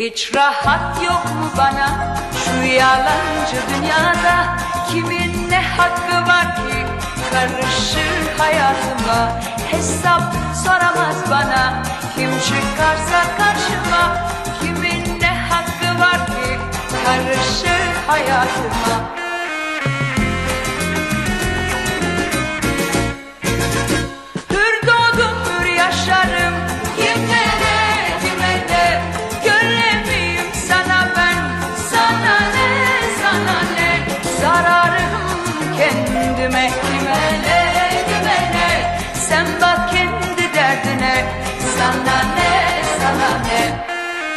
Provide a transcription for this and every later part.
Hiç rahat yok mu bana şu yalancı dünyada? Kimin ne hakkı var ki karışır hayatıma? Hesap soramaz bana kim çıkarsa karşıma. Kimin ne hakkı var ki karışır hayatıma? Hür doğdum hür yaşarım, kime ne kime ne? Göremeyim sana ben, sana ne sana ne? Zararım kendime, kime ne kime ne? Sen bak kendi derdine, sana ne sana ne?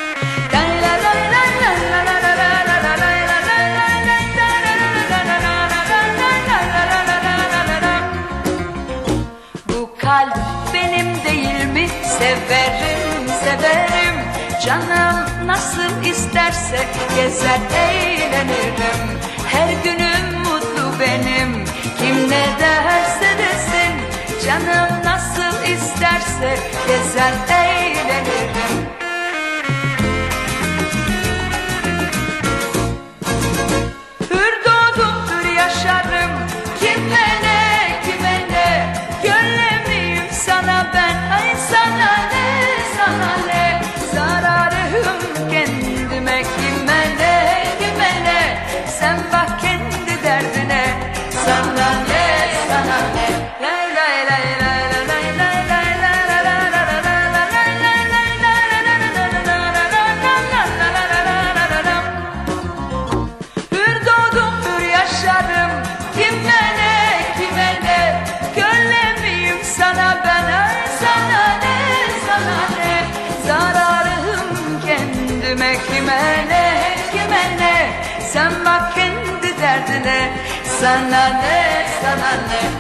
Bu kalp benim değil mi? Severim severim, canım nasıl isterse gezer eğlenirim. Her günüm mutlu benim, kim ne derse desin. Canım nasıl isterse gezer eğlenirim. Hür doğdum hür yaşarım, kime ne kime ne? Göremeyim sana ben, ay sana ne sana ne? Zararım kendime, kime ne kime ne? Sen bak kendi derdine, sana ne sana ne? Lay lay lay lay. Kime ne kime ne? Göremeyim sana ben, ay sana ne sana ne? Zararım kendime, kime ne kime ne? Sen bak kendi derdine, sana ne sana ne?